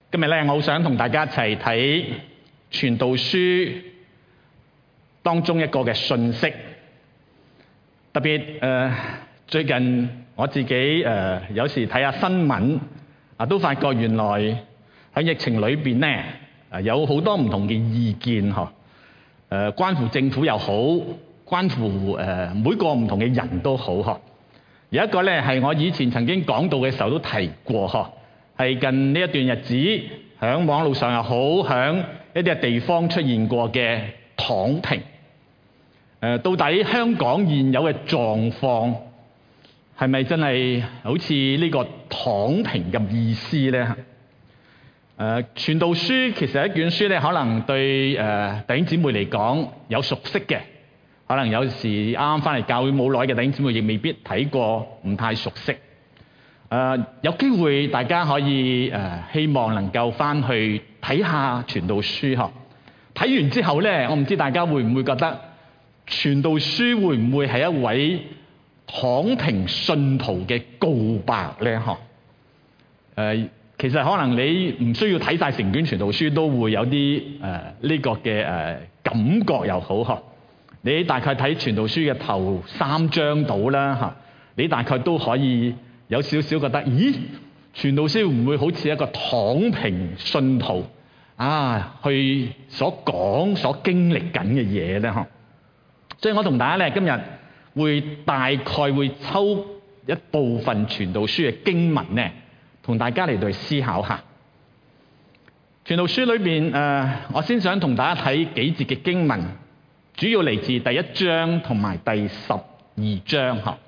今日咧，我好想同大家一齊睇《傳道書》當中一個嘅信息。特別最近我自己有時睇下新聞都發覺原來喺疫情裏邊咧有好多唔同嘅意見關乎政府又好，關乎每個唔同嘅人都好有一個咧係我以前曾經講道嘅時候都提過係近呢一段日子喺網絡上又好，喺一啲嘅地方出現過嘅躺平。到底香港現有嘅狀況係咪真係好似呢個躺平嘅意思呢？傳道書其實係一卷書咧，可能對弟兄姊妹嚟講有熟悉嘅，可能有時啱啱翻嚟教會冇耐嘅弟兄姊妹亦未必睇過，唔太熟悉。有機會大家可以希望能夠翻去睇下傳道書睇完之後咧，我唔知大家會唔會覺得傳道書會唔會係一位躺平信徒嘅告白咧？其實可能你唔需要睇晒成卷傳道書，都會有啲呢個嘅感覺又好你大概睇傳道書嘅頭3章到啦你大概都可以有少少覺得，咦？傳道書會唔會好似一個躺平信徒去所講、所經歷緊嘅嘢咧？所以我同大家咧今日會大概會抽一部分傳道書嘅經文咧，同大家嚟到思考下。傳道書裏邊我先想同大家睇幾節嘅經文，主要嚟自第1章同埋第12章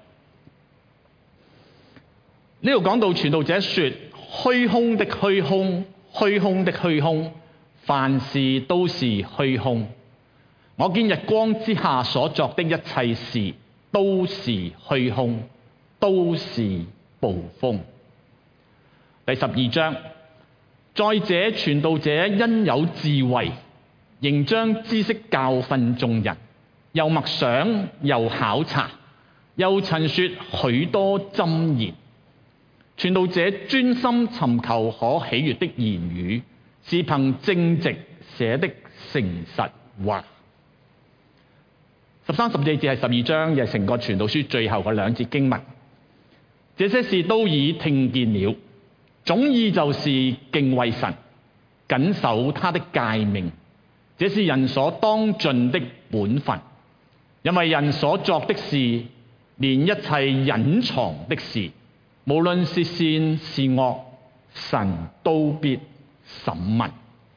呢度講到傳道者說：虛空的虛空，虛空的虛空，凡事都是虛空。我見日光之下所作的一切事都是虛空，都是捕風。第12章，再者傳道者因有智慧，仍將知識教訓眾人，又默想，又考察，又陳說許多箴言。傳道者專心尋求可喜悅的言語，是憑正直寫的誠實話。13、14節係12章，亦係成個傳道書最後嗰2節經文。這些事都已聽見了，總意就是敬畏神，謹守他的誡命，這是人所當盡的本分。因為人所作的事，連一切隱藏的事，無論是善是惡，神都必審問。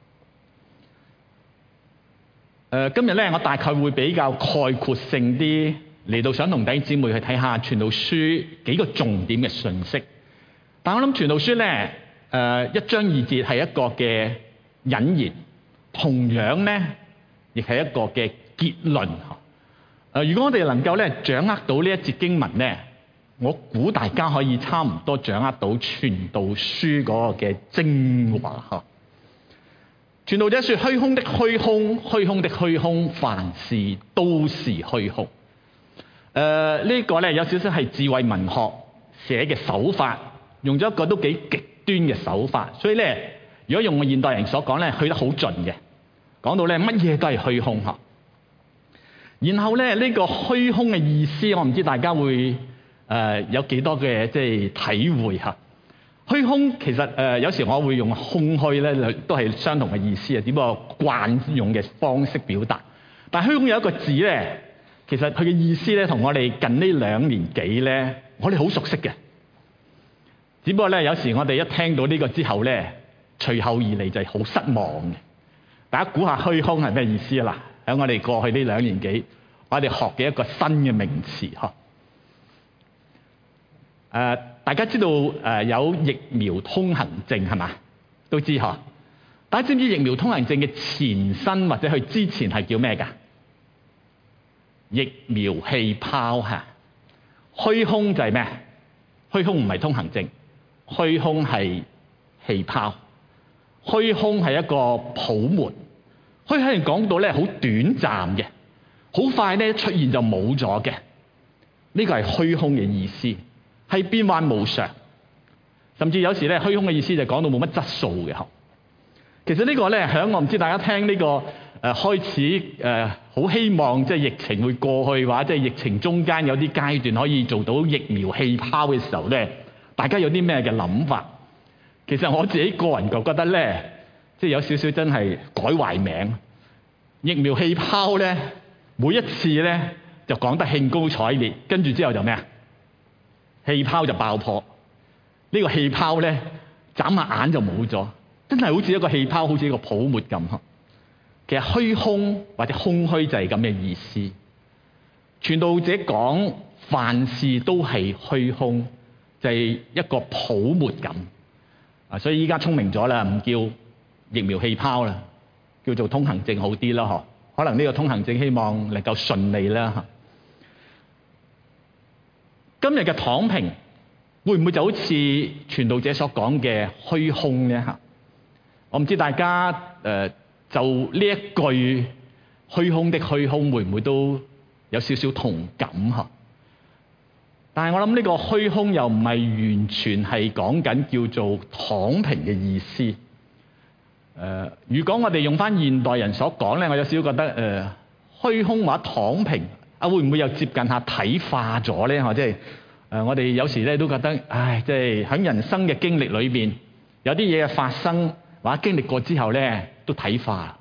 今日咧，我大概會比較概括性啲嚟到，想同弟兄姊妹去睇下傳道書幾個重點嘅信息。但我諗傳道書咧，1章2節係一個嘅引言，同樣咧亦係一個嘅結論。如果我哋能夠咧掌握到呢一節經文咧，我估大家可以差唔多掌握到傳道書嗰個嘅精華。傳道者說：虛空的虛空，虛空的虛空，凡事都是虛空。呢個咧有少少係智慧文學寫嘅手法，用咗一個都幾極端嘅手法。所以咧，如果用我現代人所講咧，去得好盡嘅，講到咧乜嘢都係虛空。然後咧呢個虛空嘅意思，我唔知大家會有幾多嘅即係體會嚇。虛空其實有時我會用空虛咧，都係相同嘅意思只不過慣用嘅方式表達。但係虛空有一個字咧，其實佢嘅意思咧，同我哋近呢2年幾咧，我哋好熟悉嘅。只不過咧，有時我哋一聽到呢個之後咧，隨後而嚟就係好失望嘅。大家估下虛空係咩意思啊？嗱，喺我哋過去呢2年幾，我哋學嘅一個新嘅名詞大家知道有疫苗通行證係嘛？都知嗬。大家知唔知疫苗通行證嘅前身或者佢之前係叫咩㗎？疫苗氣泡嚇。虛空就係咩？虛空唔係通行證，虛空係氣泡。虛空係一個泡沫。虛空係講到咧好短暫嘅，好快咧出現就冇咗嘅。呢個係虛空嘅意思。係變幻無常，甚至有時咧虛空嘅意思就講到冇乜質素嘅。 其實呢個咧，響我唔知大家聽呢個開始好希望即係疫情會過去，或者即係疫情中間有啲階段可以做到疫苗氣泡嘅時候咧，大家有啲咩嘅諗法？其實我自己個人就覺得咧，即係有少少真係改壞名。疫苗氣泡咧，每一次咧就講得興高采烈，跟住之後就咩啊？氣泡就爆破。呢個氣泡咧，眨下眼就冇咗。真係好似一個氣泡，好似一個泡沫咁。其實虛空或者空虛就係咁嘅意思。傳道者講凡事都係虛空，就係一個泡沫咁。所以依家聰明咗啦，唔叫疫苗氣泡啦，叫做通行證好啲啦。可能呢個通行證希望能夠順利啦。今日嘅躺平會唔會就好似傳道者所講嘅虛空呢？我唔知大家就呢一句虛空的虛空會唔會都有少少同感？但係我諗呢個虛空又唔係完全係講緊叫做躺平嘅意思。如果我哋用翻現代人所講咧，我有少少覺得虛空或者躺平會唔會又接近下體化咗咧？即係我哋有時咧都覺得，即係喺人生嘅經歷裏邊有啲嘢嘅發生。或者經歷過之後咧，都體化。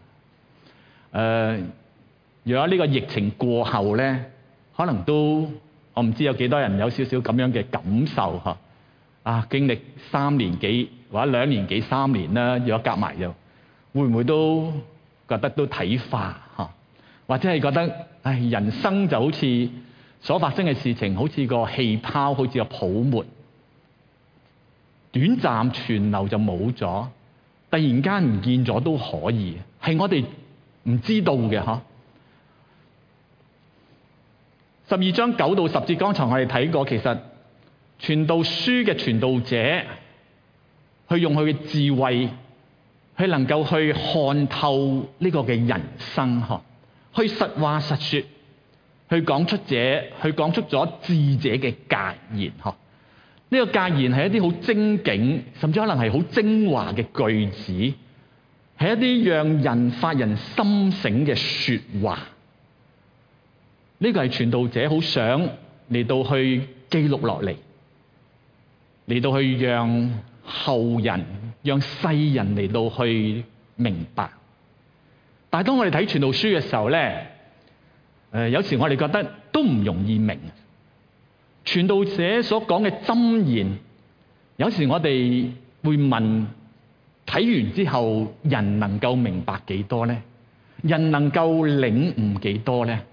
如果呢個疫情過後咧，可能都我唔知有幾多人有少少咁樣嘅感受經歷3年幾或者2年幾3年啦，如果夾埋又會唔會都覺得都體化或者係覺得人生就好似所發生嘅事情，好似個氣泡，好似個泡沫，短暫存留就冇咗。突然間唔見咗都可以，係我哋唔知道嘅。12章9到10節，剛才我哋睇過，其實傳道書嘅傳道者，去用佢嘅智慧，去能夠去看透呢個嘅人生，去實話實說，去講出咗智者嘅格言。呢個格言係一啲好精警，甚至可能係好精華嘅句子，係一啲讓人發人深省嘅說話。呢個係傳道者好想嚟到去記錄落嚟，嚟到去讓後人、讓世人嚟到去明白。但係當我哋睇傳道書嘅時候咧，有時我哋覺得都唔容易明。傳道者所講嘅箴言，有時我哋會問：睇完之後，人能夠明白幾多呢？人能夠領悟幾多呢？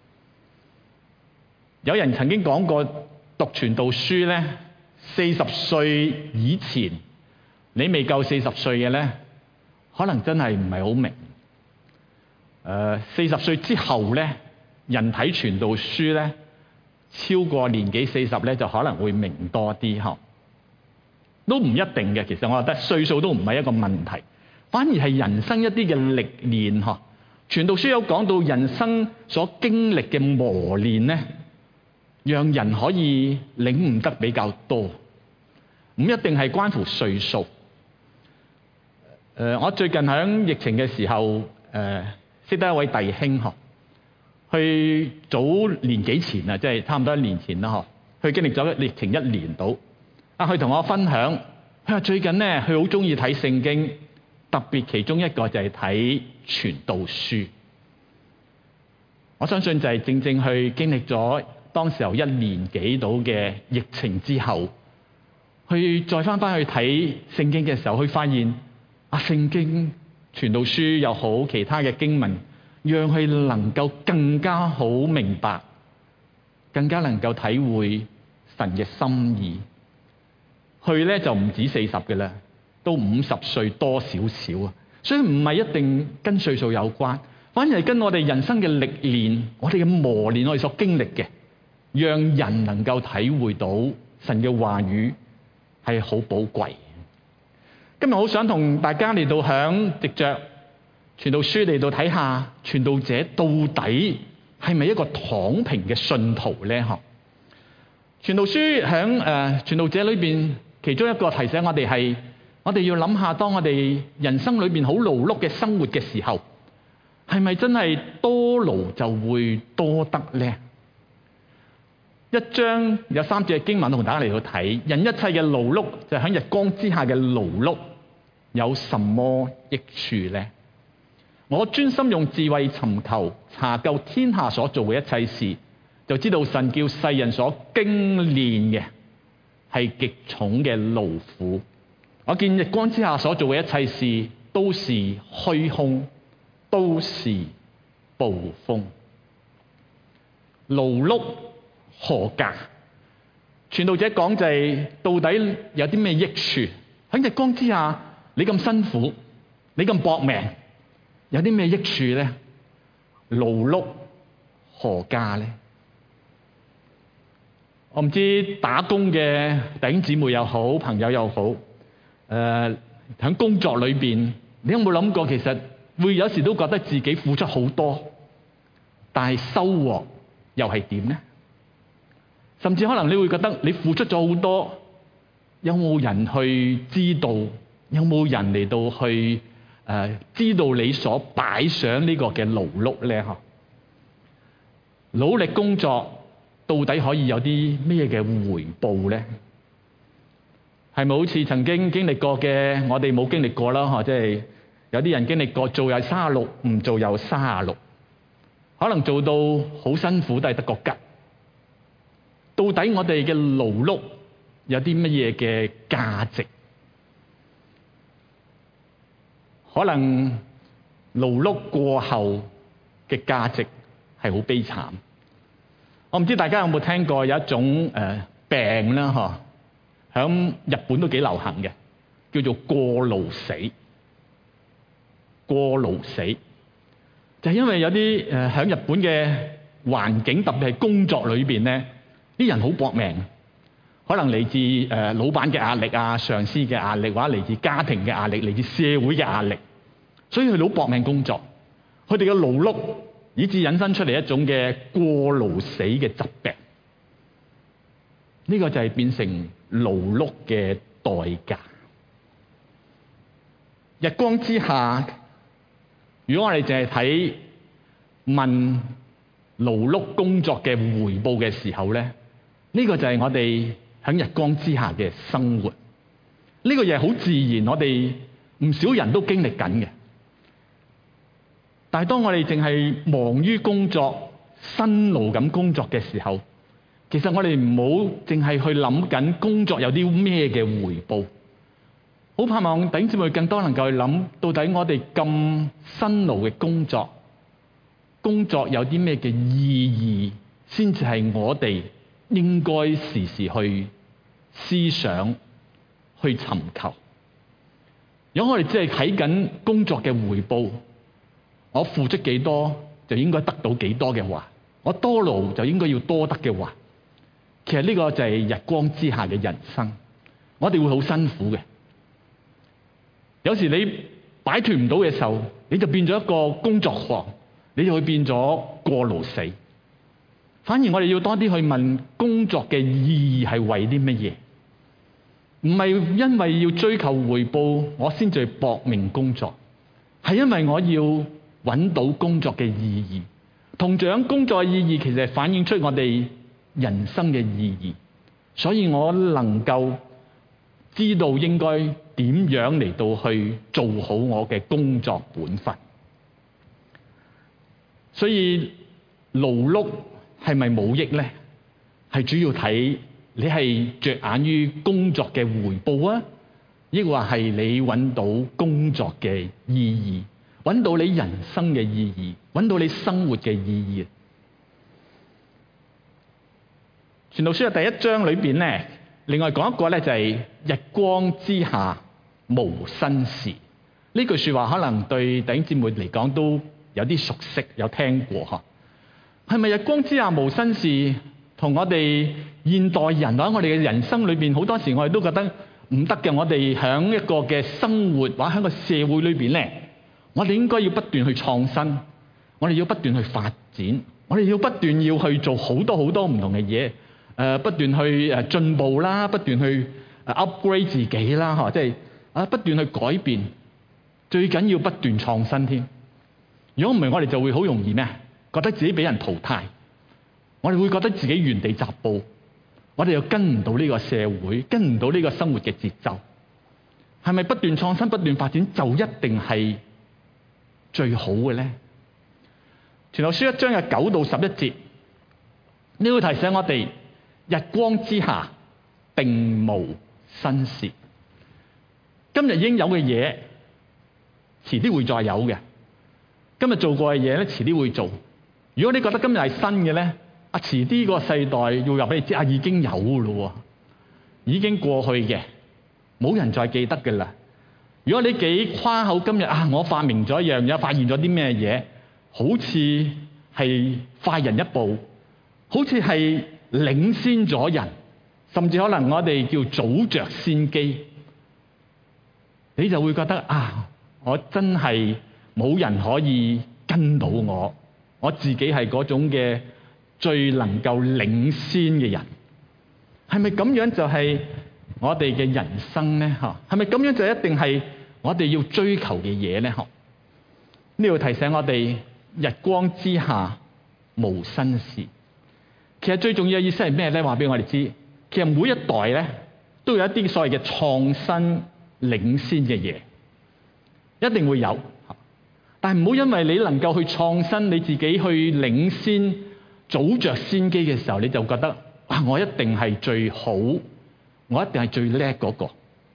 有人曾經講過，讀傳道書呢，40歲以前，你未夠40歲嘅呢，可能真係唔係好明。40歲之後呢，人睇傳道書呢，超過年紀40咧，就可能會明多啲。都唔一定嘅。其實我覺得歲數都唔係一個問題，反而係人生一啲嘅歷練。傳道書有講到人生所經歷嘅磨練咧，讓人可以領悟得比較多，唔一定係關乎歲數。我最近喺疫情嘅時候，識得一位弟兄，去早年幾前啊，即係差唔多1年前啦，佢經歷咗疫情1年到。佢同我分享，佢話最近咧，佢好中意睇聖經，特別其中一個就係睇傳道書。我相信就係正正去經歷咗當時候1年幾到嘅疫情之後，去再翻去睇聖經嘅時候，佢發現聖經傳道書又好，其他嘅經文，讓佢能夠更加好明白，更加能夠體會神嘅心意。佢咧就唔止40嘅啦，都50歲多少少啊。所以唔係一定跟歲數有關，反而係跟我哋人生嘅歷練、我哋嘅磨練、我哋所經歷嘅，讓人能夠體會到神嘅話語係好寶貴。今日好想同大家嚟到響藉着傳道書嚟到睇下傳道者到底係咪一個躺平嘅信徒咧？傳道書響傳道者裏邊，其中一個提醒我哋係我哋要諗下，當我哋人生裏邊好勞碌嘅生活嘅時候，係咪真係多勞就會多得呢？一章有3節嘅經文同大家嚟到睇，人一切嘅勞碌就喺日光之下嘅勞碌，有什麼益處呢？我專心用智慧尋求查究天下所做嘅一切事，就知道神叫世人所經練嘅係極重嘅勞苦。我見日光之下所做嘅一切事都是虛空，都是暴風。勞碌何價？傳道者講就係到底有啲咩益處？喺日光之下，你咁辛苦，你咁搏命，有啲咩益處呢？勞碌何價呢？我唔知打工嘅弟兄姊妹又好，朋友又好，喺工作裏邊，你有冇諗過其實會有時都覺得自己付出好多，但係收穫又係點呢？甚至可能你會覺得你付出咗好多，有冇人去知道？有冇人嚟到去知道你所擺上呢個嘅勞碌呢？努力工作到底可以有啲咩嘅回報呢？係咪好似曾經經歷過嘅，我哋冇經歷過啦？即係有啲人經歷過做又36，唔做又36，可能做到好辛苦都係得個吉。到底我哋嘅勞碌有啲乜嘢嘅價值？可能勞碌過後嘅價值係好悲慘。我唔知大家有冇聽過有一種病啦，響日本都幾流行嘅，叫做過勞死。過勞死就係因為有啲響日本嘅環境，特別係工作裏邊咧，啲人好搏命，可能嚟自老闆嘅壓力啊、上司嘅壓力，或者嚟自家庭嘅壓力、嚟自社會嘅壓力，所以佢哋好搏命工作。佢哋嘅勞碌以致引申出嚟一種嘅過勞死嘅疾病。呢個就係變成勞碌嘅代價。日光之下，如果我哋淨係睇問勞碌工作嘅回報嘅時候咧，呢個就係我哋喺日光之下嘅生活。呢個嘢係好自然，我哋唔少人都經歷緊嘅。但係當我哋淨係忙於工作、辛勞咁工作嘅時候，其實我哋唔好淨係去諗緊工作有啲咩嘅回報。好盼望弟兄姊妹更多能夠去諗，到底我哋咁辛勞嘅工作有啲咩嘅意義，先至係我哋應該時時去思想、去尋求。如果我哋只係睇緊工作嘅回報，我付出幾多就應該得到幾多嘅話，我多勞就應該要多得嘅話，其實呢個就係日光之下嘅人生，我哋會好辛苦嘅。有時你擺脫唔到嘅時候，你就變咗一個工作狂，你就會變咗過勞死。反而我哋要多啲去問工作嘅意義係為啲乜嘢？唔係因為要追求回報，我先至去搏命工作，係因為我要揾到工作嘅意義。同樣工作嘅意義其實係反映出我哋人生嘅意義，所以我能夠知道應該點樣嚟到去做好我嘅工作本分。所以勞碌係咪冇益呢？係主要睇你係着眼於工作嘅回報啊，抑或係你揾到工作嘅意義，揾到你人生嘅意義，揾到你生活嘅意義。傳道書嘅第1章裏邊咧，另外講一個咧就係日光之下無新事。呢句說話可能對弟兄姊妹嚟講都有啲熟悉，有聽過嗬。係咪日光之下無新事？同我哋現代人或者我哋嘅人生裏邊，好多時我哋都覺得唔得嘅。我哋喺一個嘅生活或者喺個社會裏邊咧，我哋應該要不斷去創新，我哋要不斷去發展，我哋要不斷要去做好多好多唔同嘅嘢，不斷去進步啦，不斷去upgrade 自己啦，即係不斷去改變，最緊要不斷創新添。如果唔係，我哋就會好容易咩？覺得自己俾人淘汰，我哋會覺得自己原地踏步，我哋又跟唔到呢個社會，跟唔到呢個生活嘅節奏。係咪不斷創新、不斷發展就一定係最好嘅咧？傳道書1章嘅9到11節，呢個提醒我哋：日光之下並無新事。今日已經有嘅嘢，遲啲會再有嘅。今日做過嘅嘢咧，遲啲會做。如果你覺得今日係新嘅咧，遲啲個世代要話俾你知，已經有咯，已經過去嘅，冇人再記得㗎啦。如果你幾誇口今日我發明咗一樣嘢，發現咗啲咩嘢，好似係快人一步，好似係領先咗人，甚至可能我哋叫早着先機，你就會覺得我真係冇人可以跟到我自己係嗰種嘅最能夠領先嘅人。係咪咁樣就係我哋嘅人生呢？係咪咁樣就一定係我哋要追求嘅嘢呢？呢度提醒我哋：日光之下無新事。其實最重要嘅意思係咩呢？話俾我哋知，其實每一代呢都有一啲所謂嘅創新領先嘅嘢，一定會有。但係唔好因為你能夠去創新，你自己去領先、早着先機嘅時候，你就覺得我一定係最好，我一定係最叻嗰個。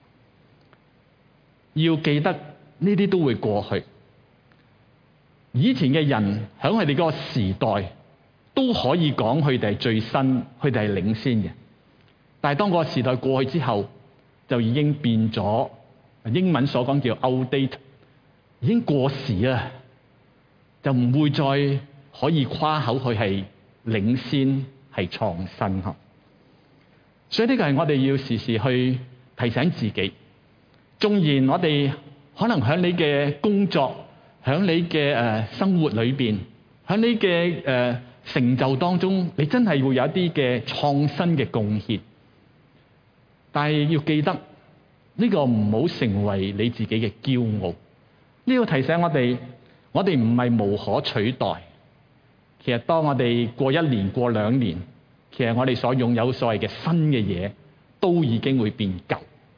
要記得呢啲都會過去。以前嘅人喺佢哋嗰個時代都可以講佢哋係最新，佢哋係領先嘅。但係當個時代過去之後，就已經變咗，英文所講叫 outdate， 已經過時啦，就唔會再可以誇口佢係領先、係創新。所以呢個係我哋要時時去提醒自己。縱然我哋可能喺你嘅工作、喺你嘅生活裏邊、喺你嘅成就當中，你真係會有一啲嘅創新嘅貢獻，但係要記得呢個唔好成為你自己嘅驕傲。呢個提醒我哋唔係無可取代。其實當我哋過1年、過2年，其實我哋所擁有所謂嘅新嘅嘢，都已經會變舊。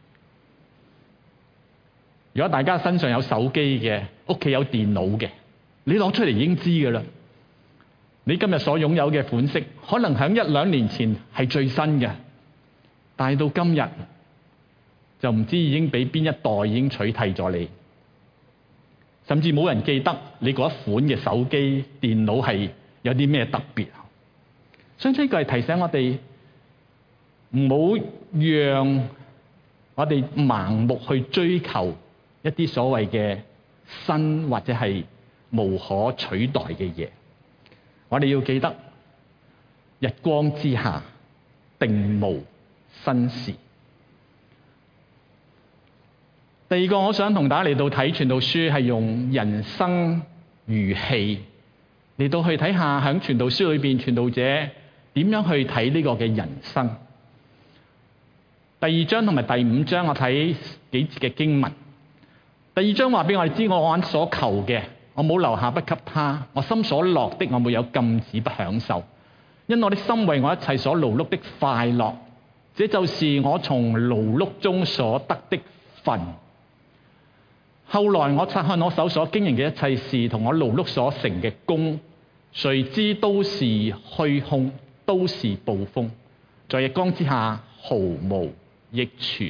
如果大家身上有手機嘅，屋企有電腦嘅，你攞出嚟已經知㗎啦。你今日所擁有嘅款式，可能喺1、2年前係最新嘅，但係到今日就唔知已經俾邊一代已經取替咗你，甚至冇人記得你嗰一款嘅手機、電腦係有啲咩特別。所以呢個係提醒我哋唔好讓我哋盲目去追求一啲所謂嘅新或者係無可取代嘅嘢。我哋要記得，日光之下並無新事。第二個我想同大家嚟到睇傳道書，係用人生如戲嚟到去睇下喺傳道書裏邊傳道者點樣去睇呢個嘅人生。第2章同埋第5章我睇幾節嘅經文。第2章話俾我哋知，我按所求嘅，我冇留下不給他；我心所樂的，我沒有禁止不享受。因我的心為我一切所勞碌的快樂，這就是我從勞碌中所得的分。後來我察看我手所經營嘅一切事，同我勞碌所成嘅功，誰知都是虛空，都是捕風，在日光之下毫無益處。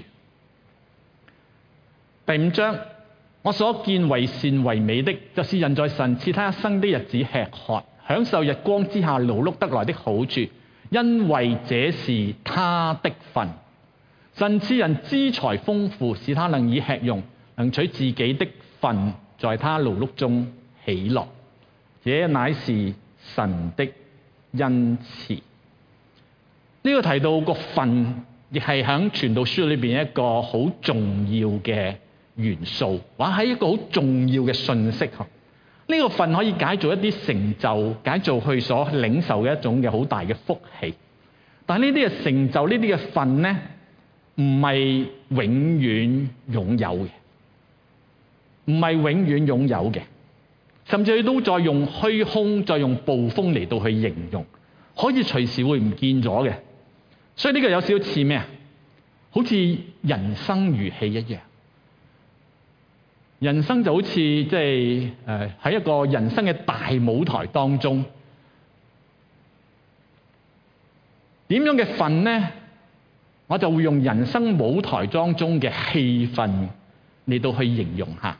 第5章，我所見為善為美的，就是人在神賜他一生的日子吃喝，享受日光之下勞碌得來的好處，因為這是他的分。神賜人資財豐富，使他能以吃用，能取自己的分，在他勞碌中喜樂，這乃是神的恩賜。呢個提到個分，亦係喺傳道書裏邊一個好重要嘅元素，或係一個好重要嘅信息。呢個分可以解做一啲成就，解做佢所領受嘅一種嘅好大嘅福氣。但係呢啲嘅成就，呢啲嘅分呢， 唔係永遠擁有嘅，唔係永遠擁有嘅，甚至佢都再用虛空、再用暴風嚟到去形容，可以隨時會唔見咗嘅。所以呢個有少少似咩啊？好似人生如戲一樣。人生就好似即係喺一個人生嘅大舞台當中，點樣嘅份呢？我就會用人生舞台當中嘅氣氛嚟到去形容下。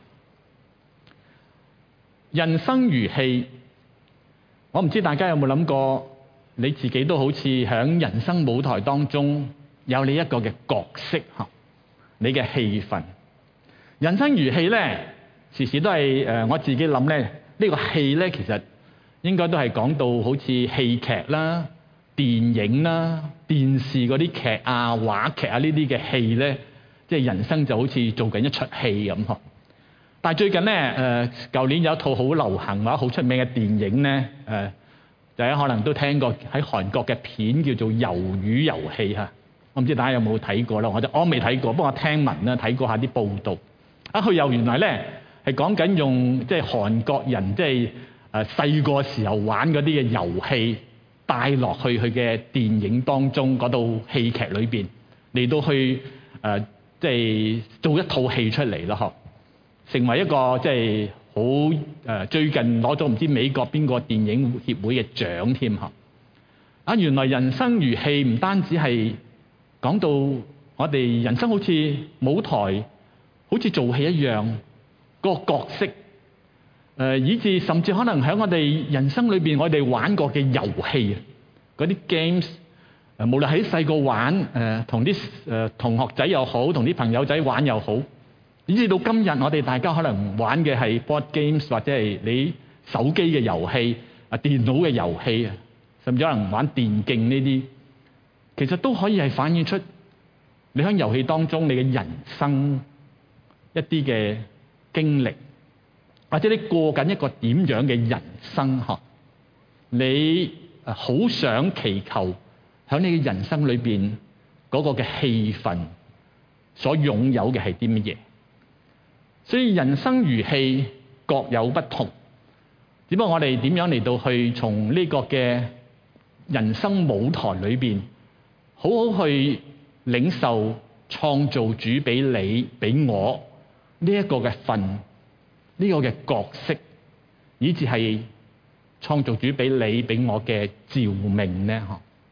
人生如戲，我唔知大家有冇諗過，你自己都好似喺人生舞台當中有你一個嘅角色嚇，你嘅戲份。人生如戲咧，時時都係我自己諗咧，呢個戲咧其實應該都係講到好似戲劇啦、電影啦、電視嗰啲劇啊、話劇啊呢啲嘅戲咧，即係人生就好似做緊一出戲咁呵。但係最近咧舊年有一套好流行或者好出名嘅電影咧，大家可能都聽過喺韓國嘅片叫做《魷魚遊戲》嚇。我唔知大家有冇睇過啦，我未睇過，不過我聽聞啦，睇過下啲報道。佢又原來咧係講緊用即係韓國人即係細個時候玩嗰啲嘅遊戲帶落去佢嘅電影當中嗰套戲劇裏邊嚟到去即係做一套戲出嚟咯，成為一個即係好最近攞咗唔知美國邊個電影協會嘅獎添嚇。原來人生如戲唔單止係講到我哋人生好似舞台，好似做戲一樣，個角色以至甚至可能喺我哋人生裏邊，我哋玩過嘅遊戲嗰啲 games， 無論喺細個玩同啲同學仔又好，同啲朋友仔玩又好，以至到今日我哋大家可能玩嘅係 board games 或者係你手機嘅遊戲電腦嘅遊戲甚至可能玩電競呢啲，其實都可以係反映出你喺遊戲當中你嘅人生一啲嘅經歷，或者你過緊一個點樣嘅人生學，你好想祈求喺你嘅人生裏邊嗰個嘅氣氛所擁有嘅係啲乜嘢？所以人生如戲，各有不同。只不過我哋點樣嚟到去從呢個嘅人生舞台裏邊，好好去領受創造主俾你俾我呢一個嘅份，呢個嘅角色，以至係創造主俾你俾我嘅召命呢？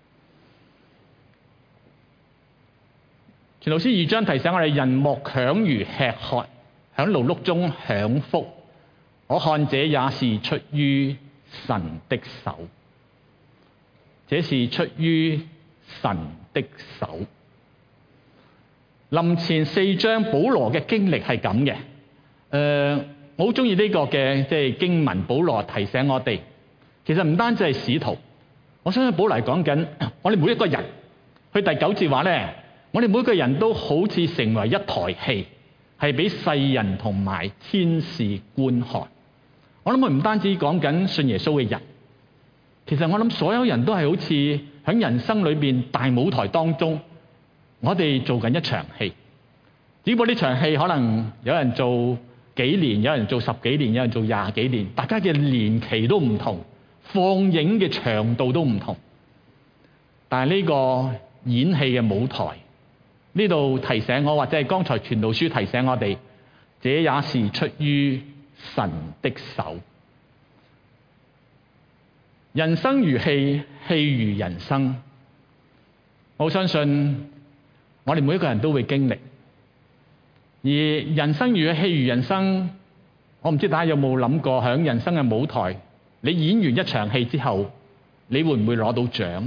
傳道書2章提醒我哋：人莫強如吃喝，喺勞碌中享福。我看這也是出於神的手，這是出於神的手。林前4章保羅嘅經歷係咁嘅。我好中意呢個嘅即係經文，保羅提醒我哋，其實唔單止係使徒，我相信保羅係講緊我哋每一個人。佢第9節話咧，我哋每一個人都好似成為一台戲，係俾世人同埋天使觀看。我諗佢唔單止講緊信耶穌嘅人，其實我諗所有人都係好似喺人生裏邊大舞台當中，我哋做緊一場戲。只不過呢場戲可能有人做幾年，有人做10幾年，有人做20幾年，大家嘅年期都唔同，放映嘅長度都唔同。但係呢個演戲嘅舞台，呢度提醒我，或者係剛才傳道書提醒我哋，這也是出於神的手。人生如戲，戲如人生。我相信我哋每一個人都會經歷。而人生如戲如人生，我唔知大家有冇諗過，喺人生嘅舞台，你演完一場戲之後，你會唔會攞到獎？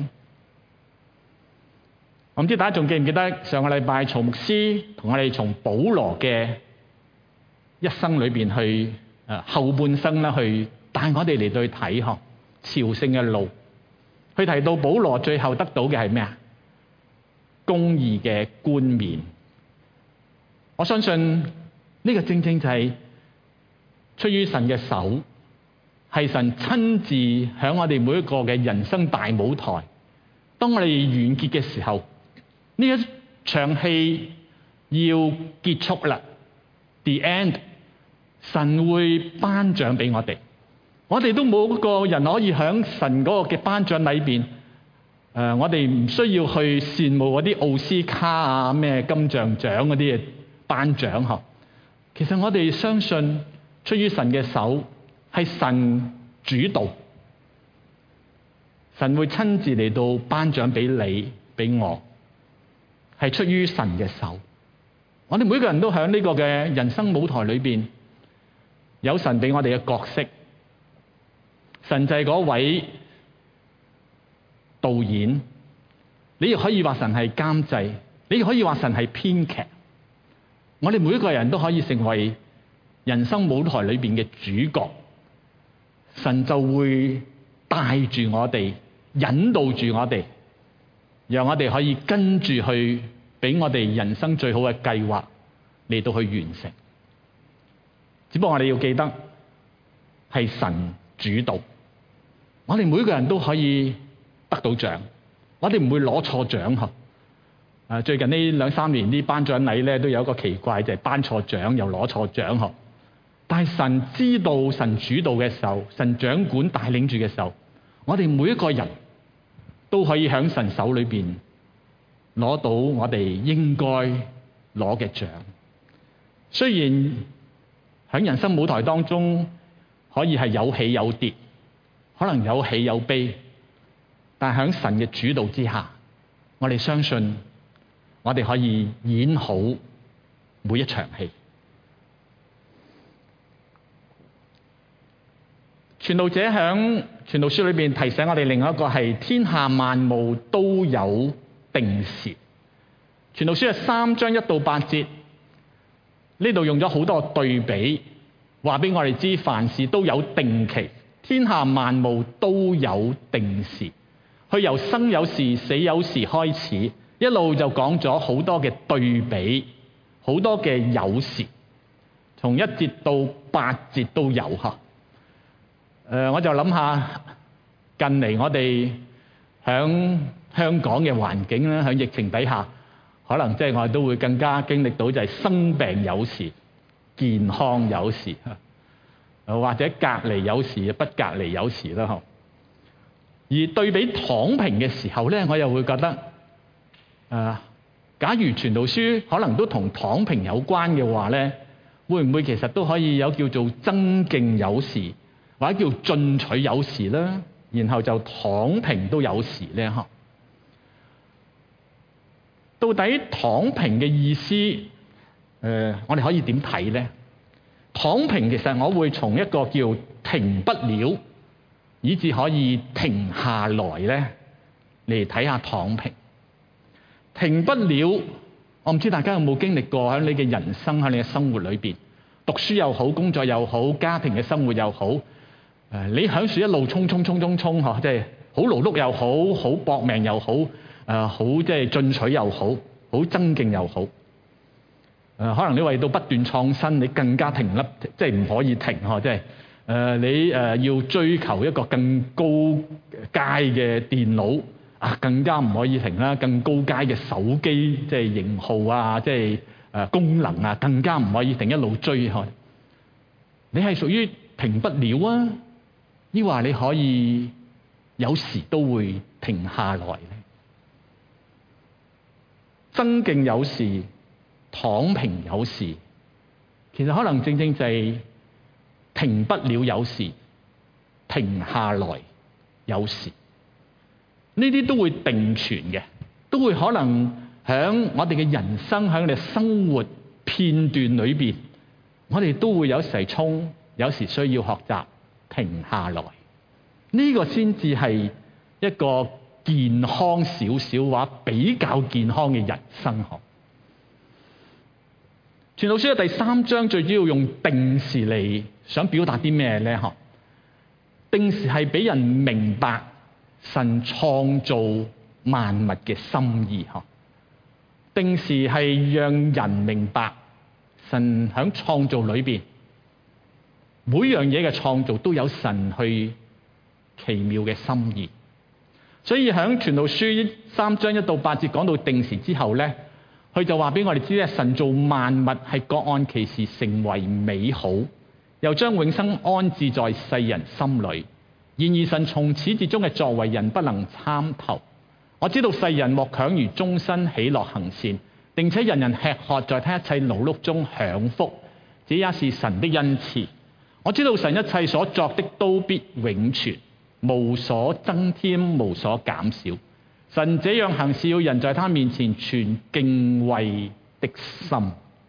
我唔知大家仲記唔記得上個禮拜曹牧師同我哋從保羅嘅一生裏邊去後半生啦，去帶我哋嚟到去睇朝聖嘅路。佢提到保羅最後得到嘅係咩啊？公義嘅冠冕。我相信呢個正正就係出於神嘅手，係神親自喺我哋每一個嘅人生大舞台。當我哋完結嘅時候，呢一場戲要結束啦 ，the end， 神會頒獎俾我哋。我哋都冇個人可以喺神嗰個嘅頒獎禮邊，我哋唔需要去羨慕嗰啲奧斯卡啊、咩金像獎嗰啲嘅頒獎嗬。其實我哋相信出於神嘅手，係神主導，神會親自嚟到頒獎俾你、俾我，係出於神嘅手。我哋每個人都喺呢個嘅人生舞台裏邊，有神俾我哋嘅角色。神就係嗰位導演，你亦可以話神係監製，你亦可以話神係編劇。我哋每一個人都可以成為人生舞台裏邊嘅主角，神就會帶住我哋，引導住我哋，讓我哋可以跟住去俾我哋人生最好嘅計劃嚟到去完成。只不過我哋要記得係神主導，我哋每個人都可以得到獎，我哋唔會攞錯獎嗬。最近呢2-3年啲頒獎禮咧都有一個奇怪，就係頒錯獎又攞錯獎嗬。但係神知道，神主導嘅時候，神掌管帶領住嘅時候，我哋每一個人都可以喺神手裏邊攞到我哋應該攞嘅獎。雖然喺人生舞台當中可以係有起有跌，可能有喜有悲，但係喺神嘅主導之下，我哋相信我哋可以演好每一場戲。傳道者喺傳道書裏邊提醒我哋另外一個係天下萬物都有定時。傳道書係3章1到8節，呢度用咗好多對比，話俾我哋知凡事都有定期，天下萬物都有定時。佢由生有時、死有時開始，一路就講咗好多嘅對比，好多嘅有時，從1節到8節都有嚇。我就諗下近嚟我哋喺香港嘅環境咧，喺疫情底下，可能即係我哋都會更加經歷到就係生病有時、健康有時，或者隔離有時、不隔離有時啦。而對比躺平嘅時候咧，我又會覺得假如傳道書可能都同躺平有關嘅話咧，會唔會其實都可以有叫做增勁有時，或者叫進取有時啦，然後就躺平都有時咧？到底躺平嘅意思，我哋可以點睇咧？躺平其實我會從一個叫停不了，以至可以停下來咧嚟睇下躺平。停不了，我唔知大家有冇經歷過喺你嘅人生，喺你嘅生活裏邊，讀書又好，工作又好，家庭嘅生活又好，你響樹一路衝即係好勞碌又好，好搏命又好，好即係進取又好，好增勁又好。可能你為到不斷創新，你更加停甩，即係唔可以停即係你要追求一個更高階嘅電腦更加唔可以停啦，更高階嘅手機即係型號即係功能更加唔可以停，一路追開。你係屬於停不了啊，抑或你可以有時都會停下來咧？增勁有時，躺平有時，其實可能正正就係停不了有時，停下來有時。呢啲都會並存嘅，都會可能喺我哋嘅人生，喺我哋生活片段裏邊，我哋都會有時衝，有時需要學習停下來。呢個先至係一個健康少少話比較健康嘅人生學。傳道書嘅第3章最主要用定時嚟想表達啲咩咧？定時係俾人明白神創造萬物嘅心意。定時係讓人明白神喺創造裏邊每樣嘢嘅創造都有神去奇妙嘅心意。所以喺傳道書3章1到8節講到定時之後咧， 佢就話俾我哋知咧，神造萬物係各按其時成為美好，又將永生安置在世人心裏。然而神從始至終嘅作為，人不能參透。我知道世人莫強如終身喜樂行善，並且人人吃喝，在他一切勞碌中享福，這也是神的恩賜。我知道神一切所作的都必永存，無所增添，無所減少。神這樣行，是要人在他面前存敬畏的心。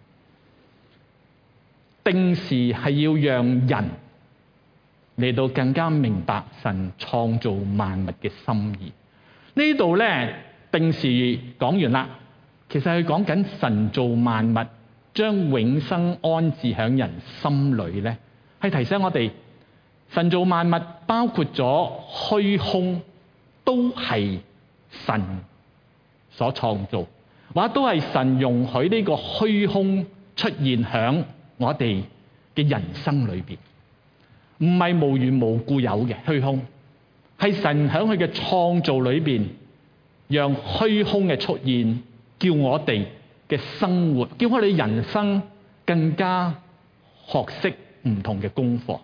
定時係要讓人嚟到更加明白神創造萬物嘅心意。呢度咧，定時講完啦，其實係講緊神造萬物，將永生安置喺人心裏咧，係提醒我哋神造萬物包括咗虛空，都係神所創造，或者都係神容許呢個虛空出現喺我哋嘅人生裏邊，唔係無緣無故有嘅虛空，係神喺佢嘅創造裏邊，讓虛空嘅出現，叫我哋嘅生活，叫我哋人生更加學識唔同嘅功課。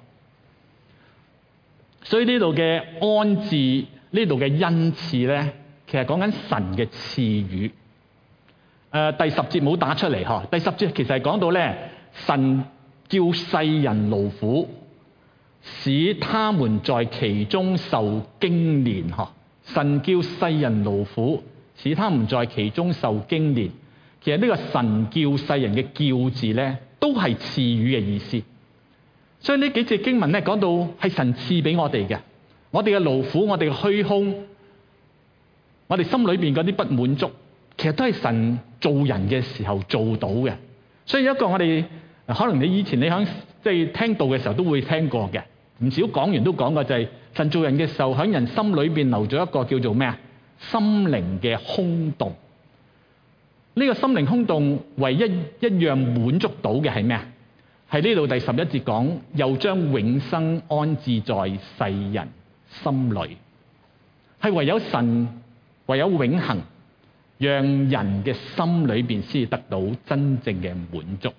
所以呢度嘅安置，呢度嘅恩賜咧，其實講緊神嘅賜予。第10節冇打出嚟嗬。第10節其實係講到咧，神叫世人勞苦，使他們在其中受經練嗬。神叫世人勞苦，使他們在其中受經練。其實呢個神叫世人嘅叫字咧，都係賜予嘅意思。所以呢幾節經文咧，講到係神賜俾我哋嘅，我哋嘅勞苦，我哋嘅虛空，我哋心裏邊嗰啲不滿足，其實都係神做人嘅時候做到嘅。所以一個我哋可能你以前你響即係聽道嘅時候都會聽過嘅，唔少講員都講過，就係神做人嘅時候喺人心裏邊留咗一個叫做咩啊？心靈嘅空洞。呢個心靈空洞唯一一樣滿足到嘅係咩啊？係呢度第11節講，又將永生安置在世人心裏，係唯有神，唯有永恆，讓人嘅心裏邊先至得到真正嘅滿足。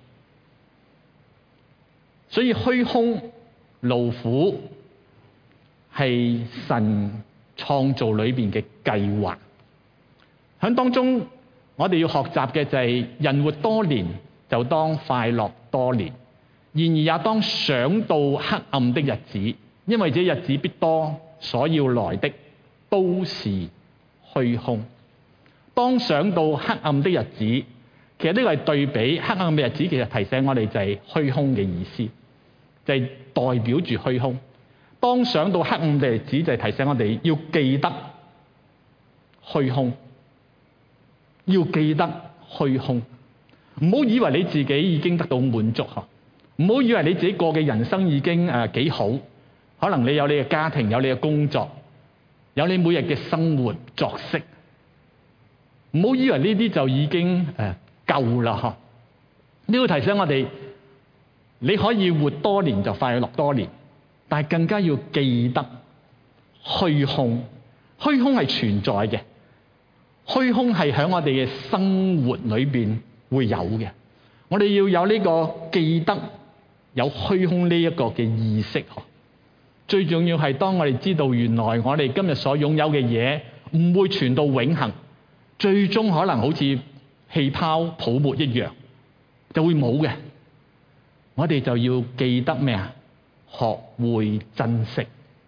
所以虛空勞苦係神創造裏邊嘅計劃。喺當中，我哋要學習嘅就係人活多年，就當快樂多年。然而也當想到黑暗的日子，因為這日子必多，所要來的都是虛空。當想到黑暗的日子，其實呢個係對比黑暗嘅日子，其實提醒我哋就係虛空嘅意思，就係代表住虛空。當想到黑暗嘅日子，就係提醒我哋要記得虛空，要記得虛空。唔好以為你自己已經得到滿足嗬。唔好以為你自己過嘅人生已經幾好，可能你有你嘅家庭，有你嘅工作，有你每日嘅生活作息。唔好以為呢啲就已經夠啦嗬。呢個提醒我哋，你可以活多年就快樂多年，但係更加要記得虛空。虛空係存在嘅，虛空係喺我哋嘅生活裏邊會有嘅。我哋要有呢個記得有虛空呢一個嘅意識。最重要係當我哋知道原來我哋今日所擁有嘅嘢唔會傳到永恆，最終可能好似氣泡泡沫一樣就會冇嘅。我哋就要記得咩啊？學會珍惜，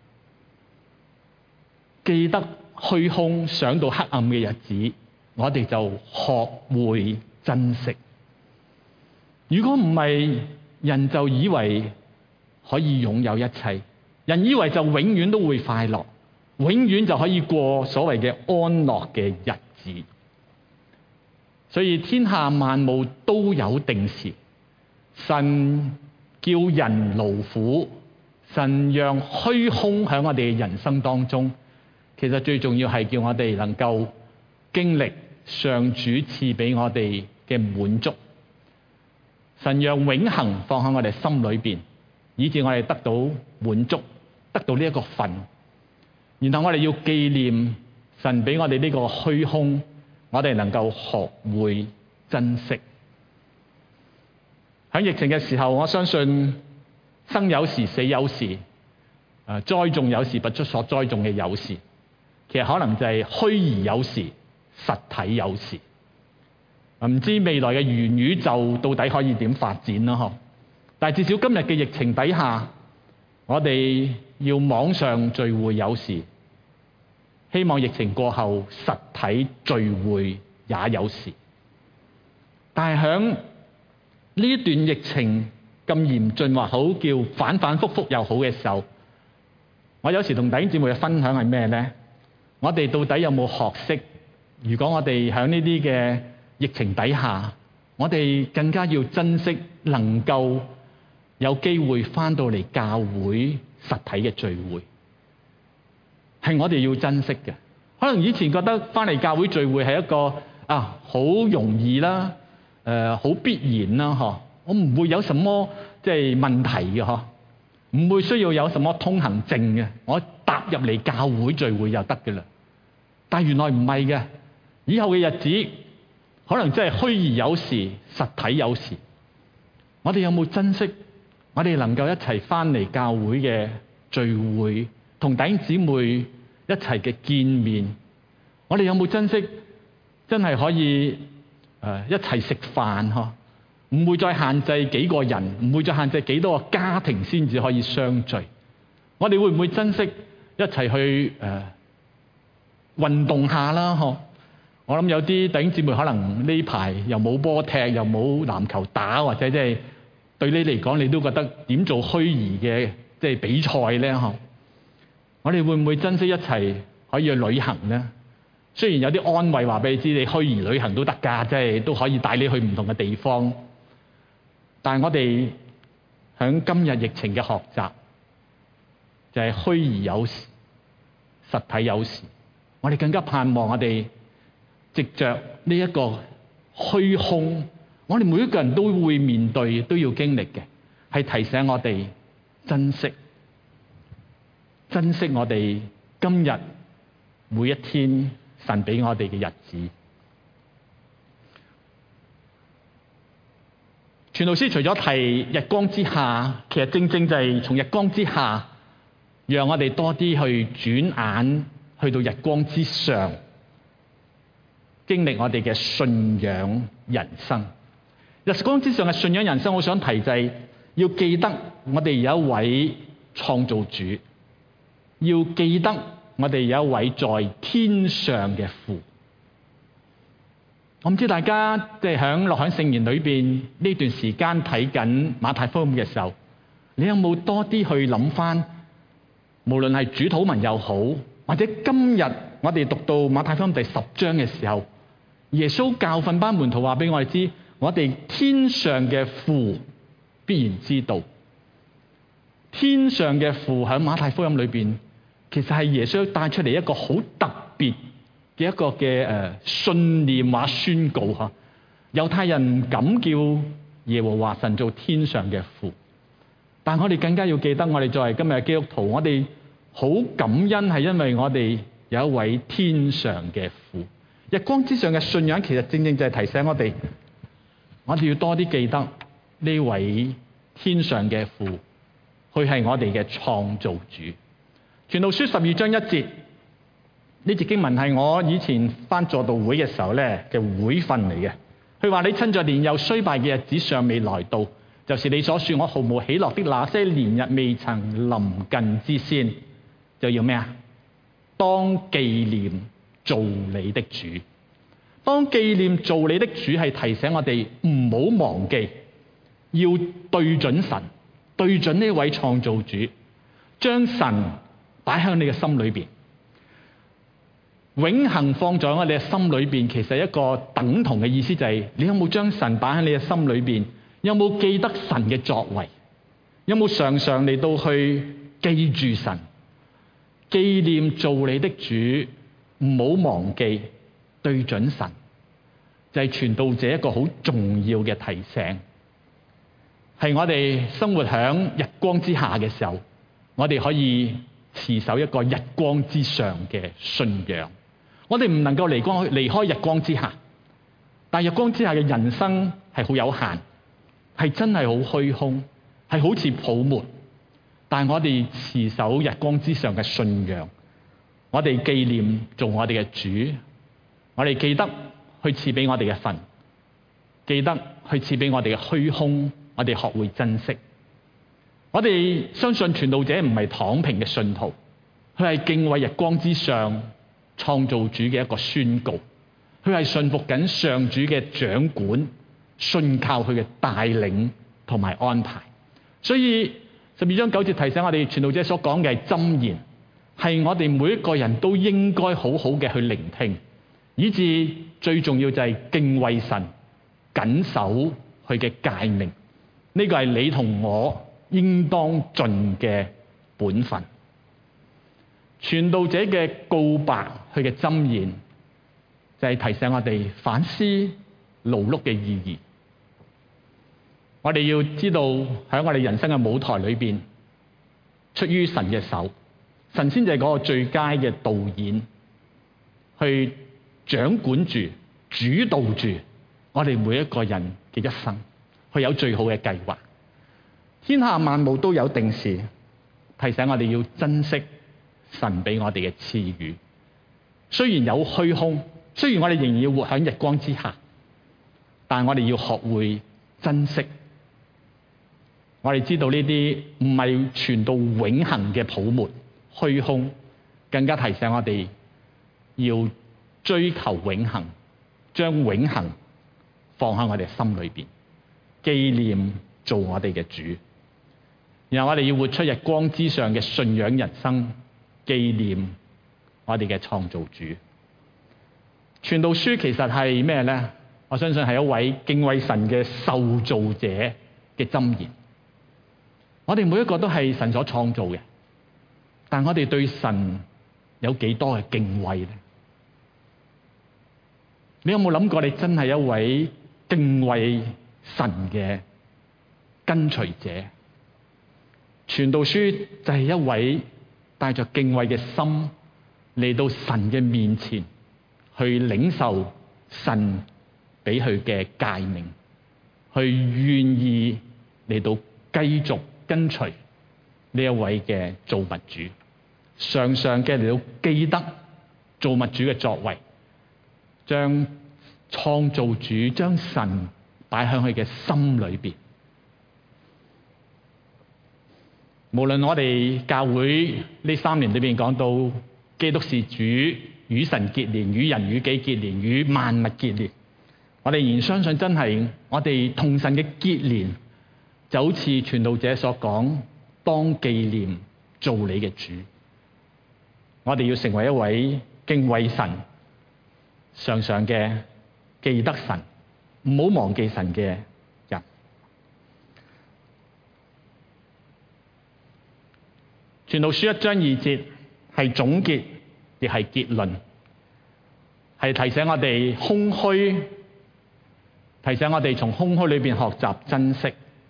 記得虛空，想到黑暗嘅日子，我哋就學會珍惜。如果唔係，人就以為可以擁有一切，人以為就永遠都會快樂，永遠就可以過所謂嘅安樂嘅日子。所以天下萬物都有定時，神叫人勞苦，神讓虛空喺我哋嘅人生當中，其實最重要係叫我哋能夠經歷上主賜俾我哋嘅滿足。神讓永恆放喺我哋心裏邊，以致我哋得到滿足，得到呢一個份。然後我哋要紀念神俾我哋呢個虛空，我哋能夠學會珍惜。喺疫情嘅時候，我相信生有時，死有時，栽種有時，不出所栽種嘅有時，其實可能就係虛擬有時，實體有時。唔知未來嘅元宇宙到底可以點發展啦？但係至少今日嘅疫情底下，我哋要網上聚會有時，希望疫情過後實體聚會也有時。但係響呢一段疫情咁嚴峻或好，叫反反覆覆又好嘅時候，我有時同弟兄姊妹嘅分享係咩呢？我哋到底有冇學識？如果我哋喺呢啲嘅疫情底下，我哋更加要珍惜能夠有機會返到嚟教會實體嘅聚會，係我哋要珍惜嘅。可能以前覺得返嚟教會聚會係一個好容易啦，好必然啦，我唔會有什麼即係問題嘅，唔會需要有什麼通行證嘅，我踏入嚟教會聚會就得嘅啦。但係原來唔係嘅，以後嘅日子可能真係虛擬有時，實體有時。我哋有冇珍惜我哋能夠一齊返嚟教會嘅聚會，同弟兄姊妹一齊嘅見面？我哋有冇珍惜真係可以一齊食飯？唔會再限制幾個人，唔會再限制幾多個家庭先至可以相聚。我哋會唔會珍惜一齊去運動下啦？我諗有啲弟兄姊妹可能呢排又冇波踢，又冇籃球打，或者即係對你嚟講，你都覺得點做虛擬嘅即係比賽咧？我哋會唔會珍惜一齊可以去旅行咧？雖然有啲安慰話俾你知，你虛擬旅行都得㗎，即係都可以帶你去唔同嘅地方。但係我哋響今日疫情嘅學習，就係虛擬有時，實體有時。我哋更加盼望我哋藉着呢一個虛空，我哋每一個人都會面對，都要經歷嘅，係提醒我哋珍惜我哋今日每一天神俾我哋嘅日子。傳道書除咗提日光之下，其實正正就係從日光之下，讓我哋多啲去轉眼去到日光之上，經歷我哋嘅信仰人生。日光之上嘅信仰人生，我想提就係要記得我哋有一位創造主，要記得我哋有一位在天上嘅父。我唔知大家即係響落響聖言裏邊呢段時間睇緊馬太福音嘅時候，你有冇多啲去諗翻？無論係主禱文又好，或者今日我哋讀到馬太福音第10章嘅時候，耶穌教訓班門徒話俾我哋知，我哋天上嘅父必然知道。天上嘅父喺馬太福音裏邊，其實係耶穌帶出嚟一個好特別嘅一個嘅信念或宣告嚇。猶太人唔敢叫耶和華神做天上嘅父，但我哋更加要記得，我哋作為今日嘅基督徒，我哋好感恩係因為我哋有一位天上嘅父。日光之上嘅信仰其實正正就係提醒我哋，我哋要多啲記得呢位天上嘅父，佢係我哋嘅創造主。傳道書12章1節，呢節經文係我以前返座道會嘅時候咧嘅會訓嚟嘅。佢話：你趁在年幼衰敗嘅日子尚未來到，就是你所說我毫無喜樂的那些年日未曾臨近之先，就要咩啊？當紀念造你的主。當紀念造你的主係提醒我哋唔好忘記，要對準神，對準呢位創造主，將神擺喺你嘅心裏邊，永恆放在我哋嘅心裏邊。其實一個等同嘅意思就係，你有冇將神擺喺你嘅心裏邊？有冇記得神嘅作為？有冇常常嚟到去記住神？紀念造你的主，唔好忘記對準神，就係傳道者一個好重要嘅提醒。係我哋生活喺日光之下嘅時候，我哋可以持守一個日光之上嘅信仰。我哋唔能夠離開日光之下， 但日光之下嘅人生係好有限，係真係好虛空，係好似泡沫。但係我哋持守日光之上嘅信仰，我哋紀念做我哋嘅主，我哋記得去賜俾我哋嘅份，記得去賜俾我哋嘅虛空，我哋學會珍惜。我哋相信傳道者唔係躺平嘅信徒，佢係敬畏日光之上創造主嘅一個宣告，佢係信服緊上主嘅掌管，信靠佢嘅帶領同埋安排。所以12章9節提醒我哋，傳道者所講嘅係箴言，係我哋每一個人都應該好好嘅去聆聽，以至最重要就係敬畏神，謹守佢嘅誡命。呢個係你同我應當盡嘅本分。傳道者嘅告白，佢嘅箴言就係提醒我哋反思勞碌嘅意義。我哋要知道喺我哋人生嘅舞台裏邊，出於神嘅手，神先至係嗰個最佳嘅導演，去掌管住、主導住我哋每一個人嘅一生，去有最好嘅計劃。天下萬物都有定時，提醒我哋要珍惜神俾我哋嘅賜予。雖然有虛空，雖然我哋仍然要活喺日光之下，但我哋要學會珍惜。我哋知道呢啲唔係傳到永恆嘅泡沫、虛空，更加提醒我哋要追求永恆，將永恆放喺我哋心裏邊，紀念做我哋嘅主。然後我哋要活出日光之上嘅信仰人生，紀念我哋嘅創造主。傳道書其實係咩呢？我相信係一位敬畏神嘅受造者嘅箴言。我哋每一個都係神所創造嘅，但我哋對神有幾多嘅敬畏呢？你有冇諗過你真係一位敬畏神嘅跟隨者？傳道書就係一位帶着敬畏嘅心嚟到神嘅面前，去領受神俾佢嘅誡命，去願意嚟到繼續跟隨呢一位嘅造物主，常常嘅嚟到記得造物主嘅作為，將創造主、將神擺喺佢嘅心裏邊。無論我哋教會呢3年裏邊講到基督是主，與神結連，與人與己結連，與萬物結連，我哋仍然相信真係我哋同神嘅結連，就好似傳道者所講，當紀念做你嘅主。我哋要成為一位敬畏神、常常嘅記得神，唔好忘記神嘅人。傳道書1章2節係總結，亦係結論，係提醒我哋空虛，提醒我哋從空虛裏邊學習珍惜，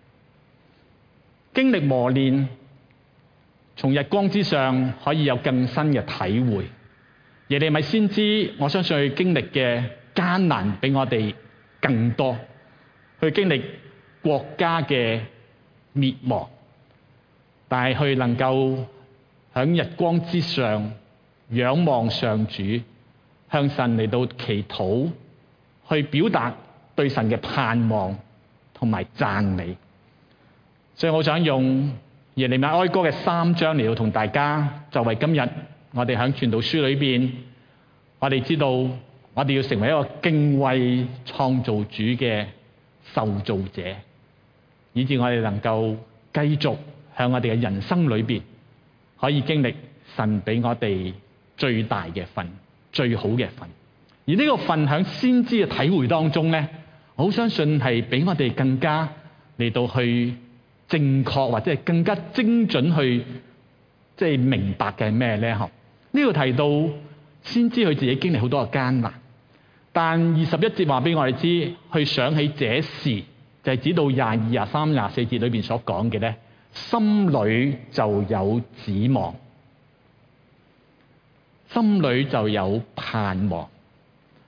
經歷磨練，從日光之上可以有更新嘅體會。耶利米先知，我相信佢經歷嘅艱難比我哋更多，佢經歷國家嘅滅亡，但係佢能夠喺日光之上仰望上主，向神嚟到祈禱，去表達對神嘅盼望同埋讚美。所以我想用耶利米哀歌嘅3章嚟到同大家，作為今日我哋喺傳道書裏邊，我哋知道我哋要成為一個敬畏創造主嘅受造者，以致我哋能夠繼續向我哋嘅人生裏邊可以經歷神俾我哋最大嘅份、最好嘅份。而呢個份喺先知嘅體會當中咧，我好相信係比我哋更加嚟到去正確或者係更加精準去明白嘅係咩咧？呢度提到先知佢自己經歷好多嘅艱難，但21節話俾我哋知，去想起這事，就係指到22、23、24節裏邊所講嘅咧，心裏就有指望，心裏就有盼望。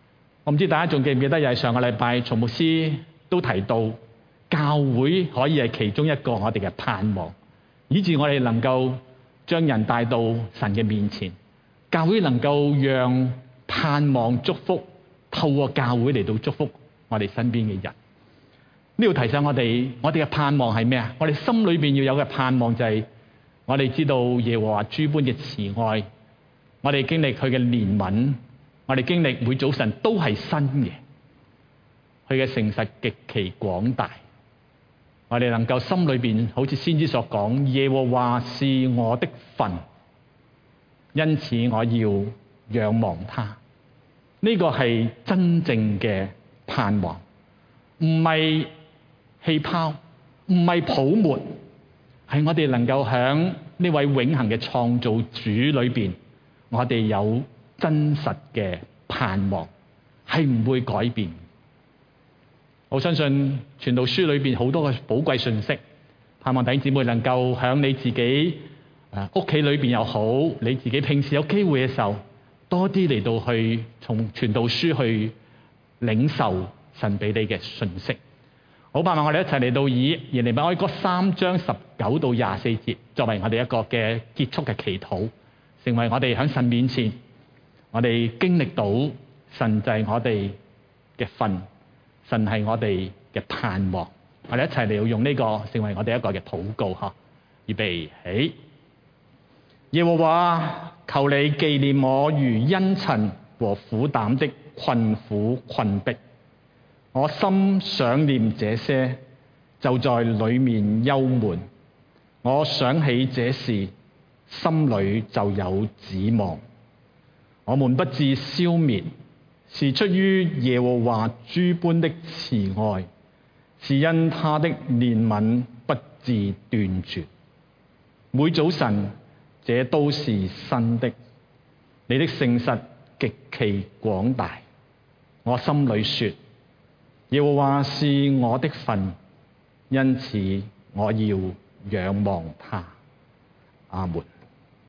我唔知大家仲記唔記得，又係上個禮拜曹牧師都提到，教會可以係其中一個我哋嘅盼望，以致我哋能夠將人帶到神嘅面前。教會能夠讓盼望祝福透過教會嚟到祝福我哋身邊嘅人。呢度提醒我哋嘅盼望係咩啊？我哋心裏邊要有嘅盼望就係我哋知道耶和華諸般嘅慈愛，我哋經歷佢嘅憐憫，我哋經歷每早晨都係新嘅，佢嘅誠實極其廣大。我哋能夠心裏邊好似先知所講，耶和華是我的份，因此我要仰望他。呢個係真正嘅盼望，唔係氣泡，唔係泡沫，係我哋能夠喺呢位永恆嘅創造主裏邊，我哋有真實嘅盼望，係唔會改變。我相信傳道書裏邊好多嘅寶貴信息，盼望弟兄姊妹能夠喺你自己屋企裏邊又好，你自己平時有機會嘅時候，多啲嚟到去從傳道書去領受神俾你嘅信息。好，盼望我哋一齊嚟到以耶利米哀歌3章19到24節作為我哋一個嘅結束嘅祈禱，成為我哋喺神面前，我哋經歷到神就係我哋嘅份，神係我哋嘅盼望。我哋一齊嚟到用呢個成為我哋一個嘅禱告嚇。預備起，耶和華，求你紀念我如茵蔯和苦膽的困苦困迫。我心想念這些，就在裡面憂悶。我想起這事，心裡就有指望。我們不致消滅，是出於耶和華諸般的慈愛，是因他的憐憫不致斷絕。每早晨，這都是新的。你的誠實極其廣大。我心裡說，耶和華是我的份，因此我要仰望他。阿門。